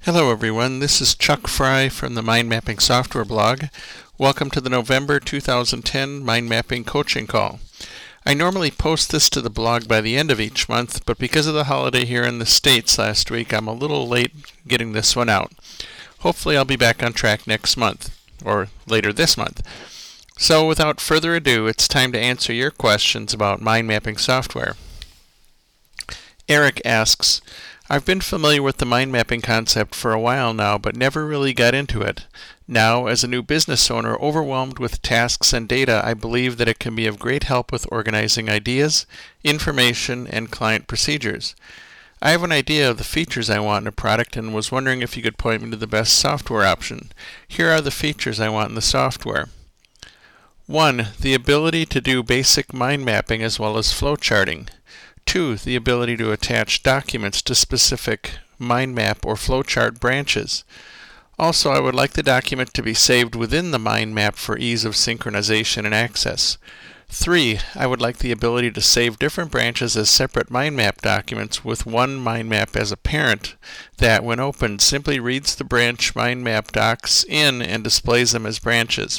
Hello everyone, this is Chuck Fry from the Mind Mapping Software blog. Welcome to the November 2010 Mind Mapping Coaching Call. I normally post this to the blog by the end of each month, but because of the holiday here in the States last week, I'm a little late getting this one out. Hopefully I'll be back on track next month, or later this month. So without further ado, it's time to answer your questions about mind mapping software. Eric asks, I've been familiar with the mind mapping concept for a while now, but never really got into it. Now, as a new business owner overwhelmed with tasks and data, I believe that it can be of great help with organizing ideas, information, and client procedures. I have an idea of the features I want in a product and was wondering if you could point me to the best software option. Here are the features I want in the software. 1. The ability to do basic mind mapping as well as flowcharting. 2. The ability to attach documents to specific mind map or flowchart branches. Also, I would like the document to be saved within the mind map for ease of synchronization and access. 3. I would like the ability to save different branches as separate mind map documents with one mind map as a parent that, when opened, simply reads the branch mind map docs in and displays them as branches.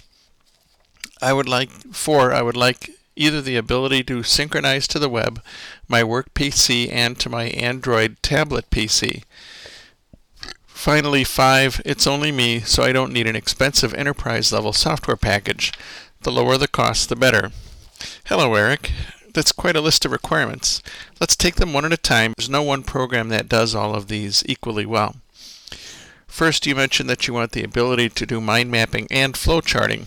4. I would like either the ability to synchronize to the web, my work PC, and to my Android tablet PC. Finally, 5. It's only me, so I don't need an expensive enterprise-level software package. The lower the cost, the better. Hello, Eric. That's quite a list of requirements. Let's take them one at a time. There's no one program that does all of these equally well. First, you mentioned that you want the ability to do mind mapping and flowcharting.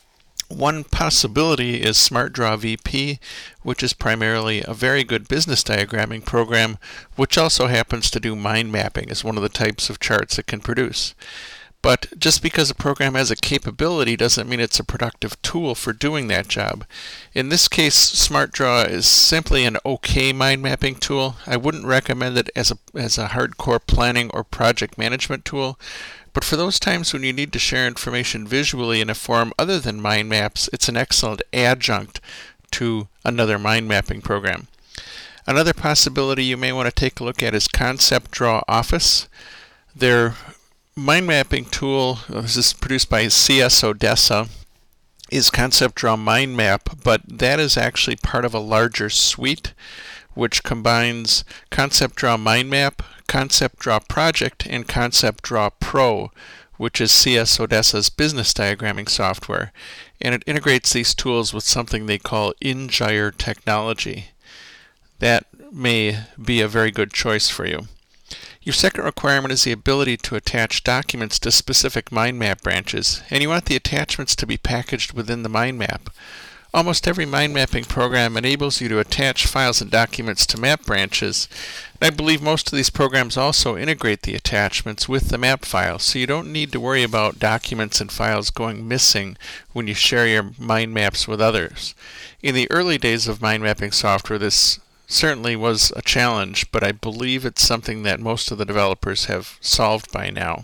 One possibility is SmartDraw VP, which is primarily a very good business diagramming program, which also happens to do mind mapping as one of the types of charts it can produce. But just because a program has a capability doesn't mean it's a productive tool for doing that job. In this case, SmartDraw is simply an okay mind mapping tool. I wouldn't recommend it as a hardcore planning or project management tool. But for those times when you need to share information visually in a form other than mind maps, it's an excellent adjunct to another mind mapping program. Another possibility you may want to take a look at is ConceptDraw Office. Their mind mapping tool, this is produced by CS Odessa, is ConceptDraw Mind Map, but that is actually part of a larger suite which combines ConceptDraw Mind Map, ConceptDraw Project, and ConceptDraw Pro, which is CS Odessa's business diagramming software, and it integrates these tools with something they call InGire technology. That may be a very good choice for you. Your second requirement is the ability to attach documents to specific mind map branches, and you want the attachments to be packaged within the mind map. Almost every mind mapping program enables you to attach files and documents to map branches, and I believe most of these programs also integrate the attachments with the map file, so you don't need to worry about documents and files going missing when you share your mind maps with others. In the early days of mind mapping software, this certainly was a challenge, but I believe it's something that most of the developers have solved by now.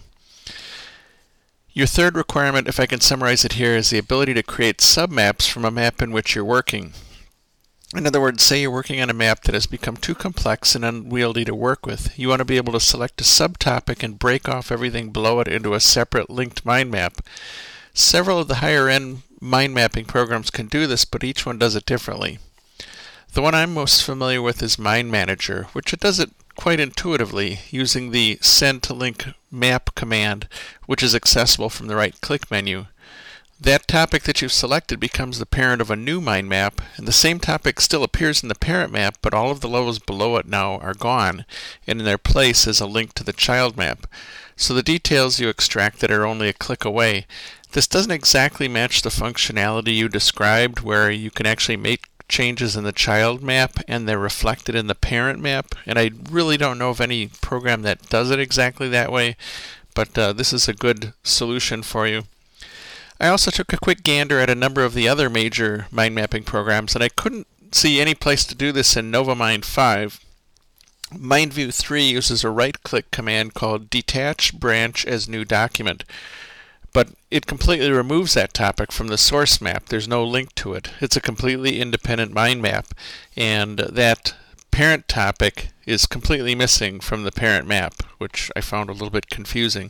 Your third requirement, if I can summarize it here, is the ability to create submaps from a map in which you're working. In other words, say you're working on a map that has become too complex and unwieldy to work with. You want to be able to select a subtopic and break off everything below it into a separate linked mind map. Several of the higher-end mind mapping programs can do this, but each one does it differently. The one I'm most familiar with is Mind Manager, which it does it quite intuitively using the Send to Link Map command, which is accessible from the right-click menu. That topic that you've selected becomes the parent of a new mind map, and the same topic still appears in the parent map, but all of the levels below it now are gone, and in their place is a link to the child map. So the details you extracted are only a click away. This doesn't exactly match the functionality you described, where you can actually make changes in the child map and they're reflected in the parent map, and I really don't know of any program that does it exactly that way, but this is a good solution for you. I also took a quick gander at a number of the other major mind mapping programs, and I couldn't see any place to do this in NovaMind 5. MindView 3 uses a right-click command called Detach Branch as New Document, but it completely removes that topic from the source map. There's no link to it. It's a completely independent mind map, and that parent topic is completely missing from the parent map, which I found a little bit confusing.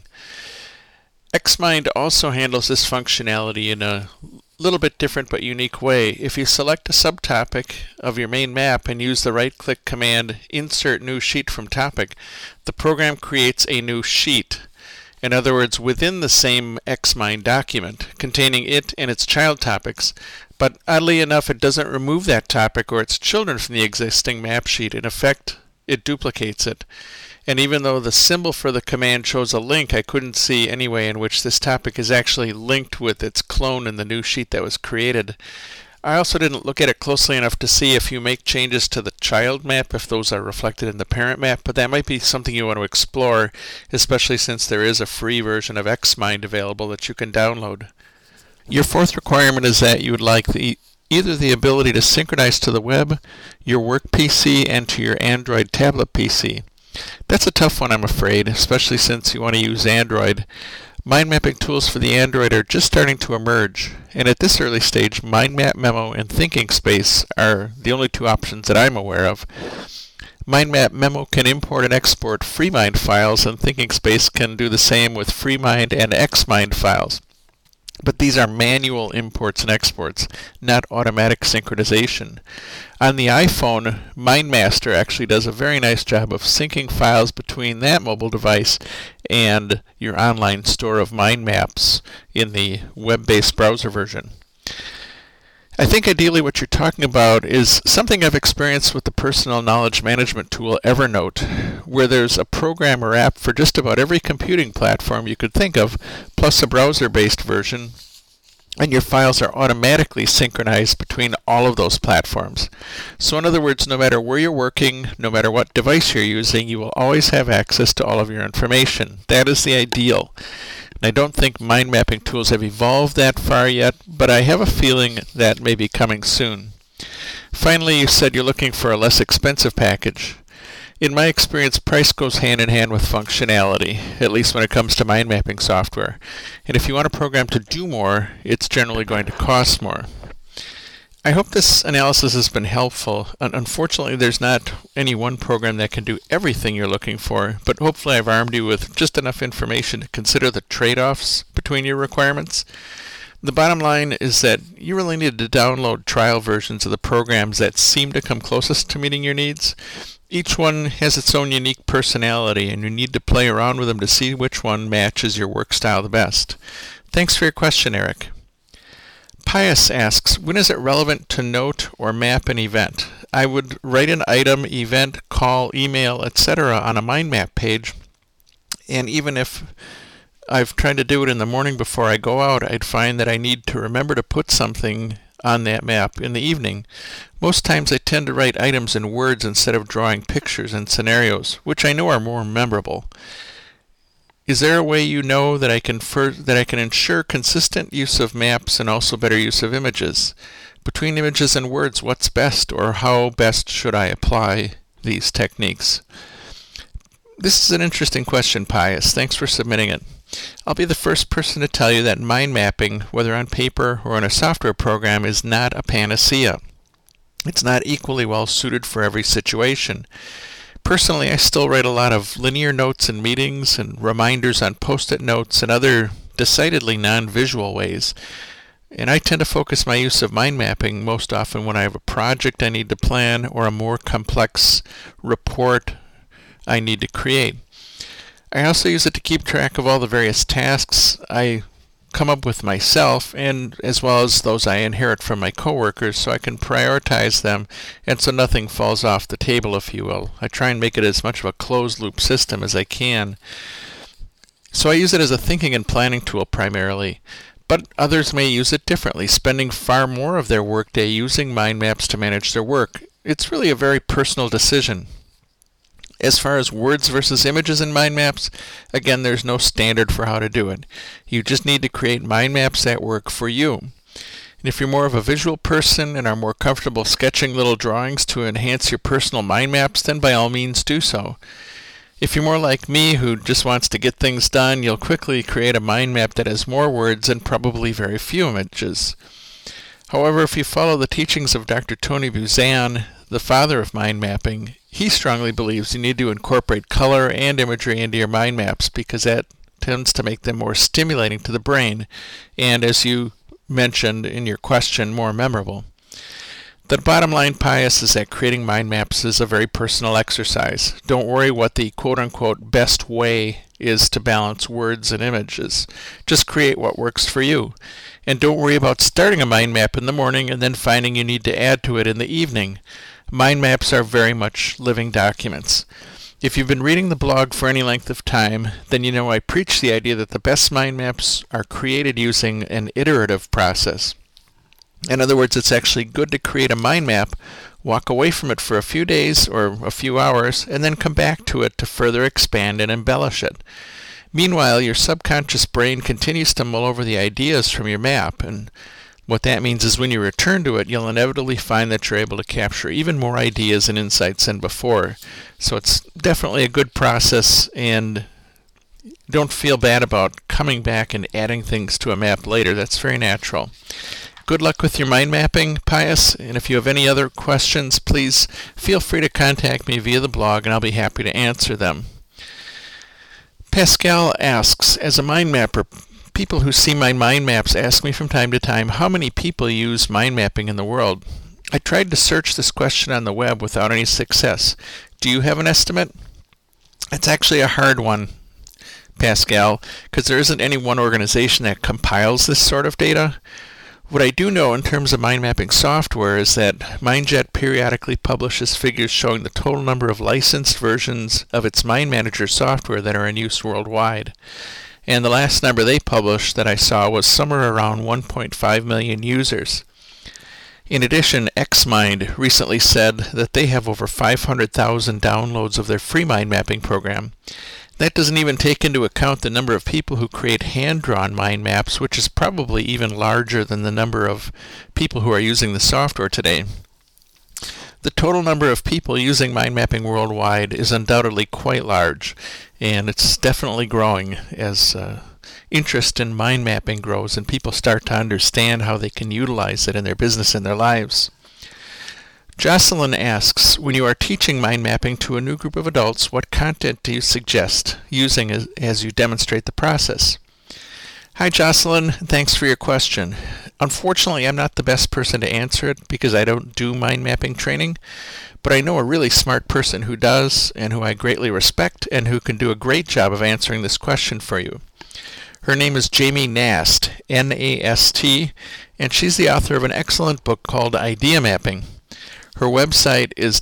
Xmind also handles this functionality in a little bit different but unique way. If you select a subtopic of your main map and use the right-click command Insert New Sheet from Topic, the program creates a new sheet. In other words, within the same Xmind document, containing it and its child topics, but oddly enough, it doesn't remove that topic or its children from the existing map sheet. In effect, it duplicates it. And even though the symbol for the command shows a link, I couldn't see any way in which this topic is actually linked with its clone in the new sheet that was created. I also didn't look at it closely enough to see if you make changes to the child map, if those are reflected in the parent map, but that might be something you want to explore, especially since there is a free version of Xmind available that you can download. Your fourth requirement is that you would like either the ability to synchronize to the web, your work PC, and to your Android tablet PC. That's a tough one, I'm afraid, especially since you want to use Android. Mind mapping tools for the Android are just starting to emerge, and at this early stage, MindMap Memo and Thinking Space are the only two options that I'm aware of. MindMap Memo can import and export FreeMind files, and Thinking Space can do the same with FreeMind and Xmind files. But these are manual imports and exports, not automatic synchronization. On the iPhone, MindMaster actually does a very nice job of syncing files between that mobile device and your online store of mind maps in the web-based browser version. I think ideally what you're talking about is something I've experienced with the personal knowledge management tool Evernote, where there's a program or app for just about every computing platform you could think of, plus a browser-based version, and your files are automatically synchronized between all of those platforms. So in other words, no matter where you're working, no matter what device you're using, you will always have access to all of your information. That is the ideal. And I don't think mind mapping tools have evolved that far yet, but I have a feeling that may be coming soon. Finally, you said you're looking for a less expensive package. In my experience, price goes hand in hand with functionality, at least when it comes to mind mapping software. And if you want a program to do more, it's generally going to cost more. I hope this analysis has been helpful. Unfortunately, there's not any one program that can do everything you're looking for, but hopefully I've armed you with just enough information to consider the trade-offs between your requirements. The bottom line is that you really need to download trial versions of the programs that seem to come closest to meeting your needs. Each one has its own unique personality, and you need to play around with them to see which one matches your work style the best. Thanks for your question, Eric. Pius asks, when is it relevant to note or map an event? I would write an item, event, call, email, etc. on a mind map page, and even if I've tried to do it in the morning before I go out, I'd find that I need to remember to put something on that map in the evening. Most times I tend to write items in words instead of drawing pictures and scenarios, which I know are more memorable. Is there a way you know that I can ensure consistent use of maps and also better use of images? Between images and words, what's best, or how best should I apply these techniques? This is an interesting question, Pius. Thanks for submitting it. I'll be the first person to tell you that mind mapping, whether on paper or in a software program, is not a panacea. It's not equally well suited for every situation. Personally, I still write a lot of linear notes in meetings and reminders on post-it notes and other decidedly non-visual ways. And I tend to focus my use of mind mapping most often when I have a project I need to plan or a more complex report I need to create. I also use it to keep track of all the various tasks I come up with myself, and as well as those I inherit from my coworkers, so I can prioritize them and so nothing falls off the table, if you will. I try and make it as much of a closed loop system as I can. So I use it as a thinking and planning tool primarily, but others may use it differently, spending far more of their workday using mind maps to manage their work. It's really a very personal decision. As far as words versus images in mind maps, again, there's no standard for how to do it. You just need to create mind maps that work for you. And if you're more of a visual person and are more comfortable sketching little drawings to enhance your personal mind maps, then by all means do so. If you're more like me, who just wants to get things done, you'll quickly create a mind map that has more words and probably very few images. However, if you follow the teachings of Dr. Tony Buzan, the father of mind mapping, he strongly believes you need to incorporate color and imagery into your mind maps because that tends to make them more stimulating to the brain and, as you mentioned in your question, more memorable. The bottom line, Pius, is that creating mind maps is a very personal exercise. Don't worry what the quote-unquote best way is to balance words and images. Just create what works for you. And don't worry about starting a mind map in the morning and then finding you need to add to it in the evening. Mind maps are very much living documents. If you've been reading the blog for any length of time, then you know I preach the idea that the best mind maps are created using an iterative process. In other words, it's actually good to create a mind map, walk away from it for a few days or a few hours, and then come back to it to further expand and embellish it. Meanwhile, your subconscious brain continues to mull over the ideas from your map, and what that means is when you return to it, you'll inevitably find that you're able to capture even more ideas and insights than before. So it's definitely a good process, and don't feel bad about coming back and adding things to a map later. That's very natural. Good luck with your mind mapping, Pius, and if you have any other questions, please feel free to contact me via the blog, and I'll be happy to answer them. Pascal asks, as a mind mapper, people who see my mind maps ask me from time to time how many people use mind mapping in the world. I tried to search this question on the web without any success. Do you have an estimate? It's actually a hard one, Pascal, because there isn't any one organization that compiles this sort of data. What I do know in terms of mind mapping software is that MindJet periodically publishes figures showing the total number of licensed versions of its Mind Manager software that are in use worldwide. And the last number they published that I saw was somewhere around 1.5 million users. In addition, XMind recently said that they have over 500,000 downloads of their free mind mapping program. That doesn't even take into account the number of people who create hand-drawn mind maps, which is probably even larger than the number of people who are using the software today. The total number of people using mind mapping worldwide is undoubtedly quite large, and it's definitely growing as interest in mind mapping grows and people start to understand how they can utilize it in their business and their lives. Jocelyn asks, when you are teaching mind mapping to a new group of adults, what content do you suggest using as you demonstrate the process? Hi Jocelyn, thanks for your question. Unfortunately, I'm not the best person to answer it because I don't do mind mapping training, but I know a really smart person who does and who I greatly respect and who can do a great job of answering this question for you. Her name is Jamie Nast, N-A-S-T, and she's the author of an excellent book called Idea Mapping. Her website is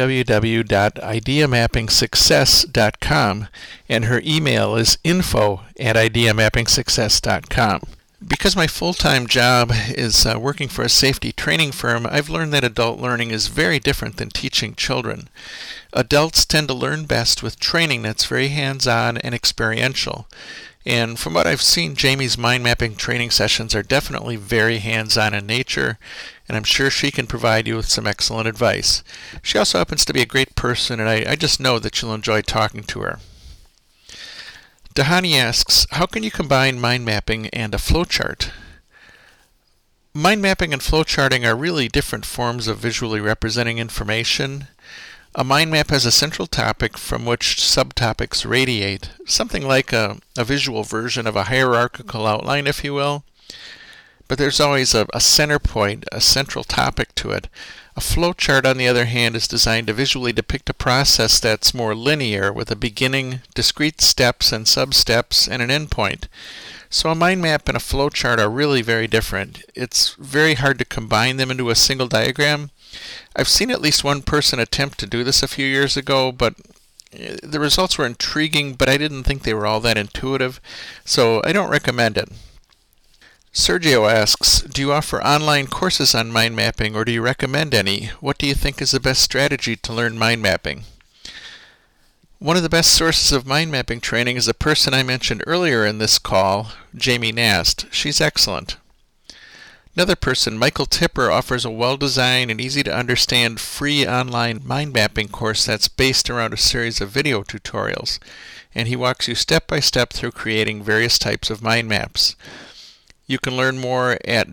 www.ideamappingsuccess.com, and her email is info@ideamappingsuccess.com. Because my full-time job is working for a safety training firm, I've learned that adult learning is very different than teaching children. Adults tend to learn best with training that's very hands-on and experiential. And from what I've seen, Jamie's mind mapping training sessions are definitely very hands-on in nature, and I'm sure she can provide you with some excellent advice. She also happens to be a great person, and I just know that you'll enjoy talking to her. Dahani asks, how can you combine mind mapping and a flowchart? Mind mapping and flowcharting are really different forms of visually representing information. A mind map has a central topic from which subtopics radiate, something like a visual version of a hierarchical outline, if you will. But there's always a center point, a central topic to it. A flowchart, on the other hand, is designed to visually depict a process that's more linear, with a beginning, discrete steps and sub-steps, and an endpoint. So a mind map and a flowchart are really very different. It's very hard to combine them into a single diagram. I've seen at least one person attempt to do this a few years ago, but the results were intriguing, but I didn't think they were all that intuitive, so I don't recommend it. Sergio asks, do you offer online courses on mind mapping, or do you recommend any? What do you think is the best strategy to learn mind mapping? One of the best sources of mind mapping training is a person I mentioned earlier in this call, Jamie Nast. She's excellent. Another person, Michael Tipper, offers a well-designed and easy-to-understand free online mind mapping course that's based around a series of video tutorials, and he walks you step by step through creating various types of mind maps. You can learn more at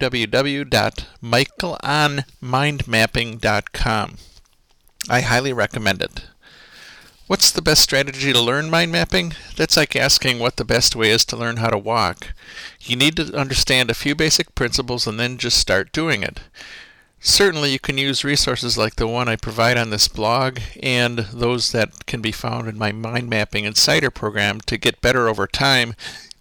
www.michaelonmindmapping.com. I highly recommend it. What's the best strategy to learn mind mapping? That's like asking what the best way is to learn how to walk. You need to understand a few basic principles and then just start doing it. Certainly you can use resources like the one I provide on this blog and those that can be found in my Mind Mapping Insider program to get better over time,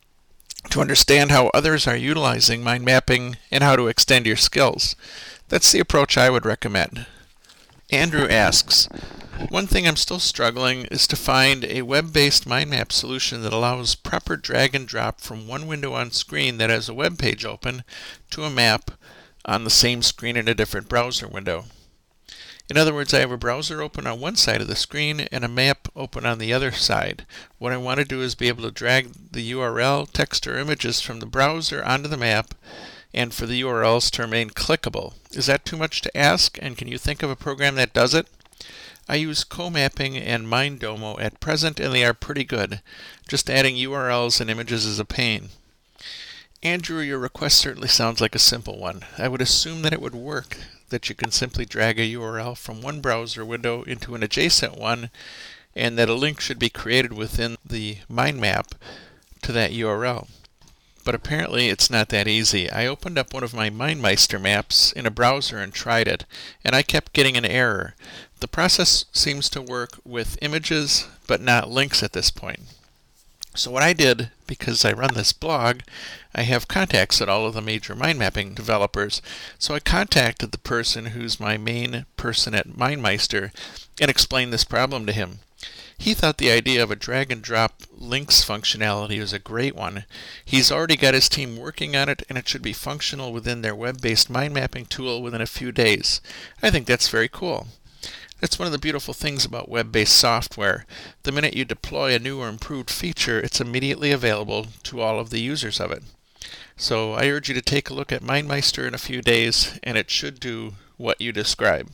to understand how others are utilizing mind mapping and how to extend your skills. That's the approach I would recommend. Andrew asks, one thing I'm still struggling is to find a web-based mind map solution that allows proper drag and drop from one window on screen that has a web page open to a map on the same screen in a different browser window. In other words, I have a browser open on one side of the screen and a map open on the other side. What I want to do is be able to drag the URL, text, or images from the browser onto the map and for the URLs to remain clickable. Is that too much to ask, and can you think of a program that does it? I use CoMapping and Mindomo at present, and they are pretty good. Just adding URLs and images is a pain. Andrew, your request certainly sounds like a simple one. I would assume that it would work, that you can simply drag a URL from one browser window into an adjacent one, and that a link should be created within the mind map to that URL. But apparently it's not that easy. I opened up one of my MindMeister maps in a browser and tried it, and I kept getting an error. The process seems to work with images, but not links at this point. So what I did, because I run this blog, I have contacts at all of the major mind mapping developers. So I contacted the person who's my main person at MindMeister and explained this problem to him. He thought the idea of a drag and drop links functionality was a great one. He's already got his team working on it, and it should be functional within their web-based mind mapping tool within a few days. I think that's very cool. That's one of the beautiful things about web-based software. The minute you deploy a new or improved feature, it's immediately available to all of the users of it. So I urge you to take a look at MindMeister in a few days, and it should do what you describe.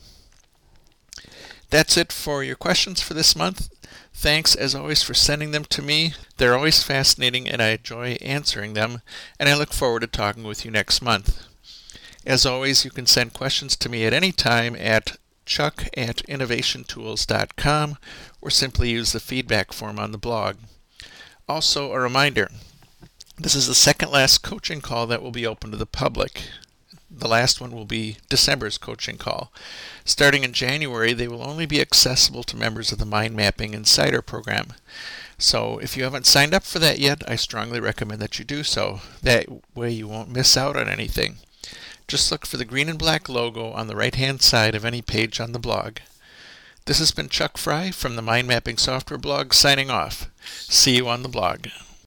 That's it for your questions for this month. Thanks, as always, for sending them to me. They're always fascinating, and I enjoy answering them, and I look forward to talking with you next month. As always, you can send questions to me at any time at chuck@innovationtools.com or simply use the feedback form on the blog. Also, a reminder, this is the second last coaching call that will be open to the public. The last one will be December's coaching call. Starting in January, they will only be accessible to members of the Mind Mapping Insider program. So if you haven't signed up for that yet, I strongly recommend that you do so. That way you won't miss out on anything. Just look for the green and black logo on the right-hand side of any page on the blog. This has been Chuck Fry from the Mind Mapping Software blog signing off. See you on the blog.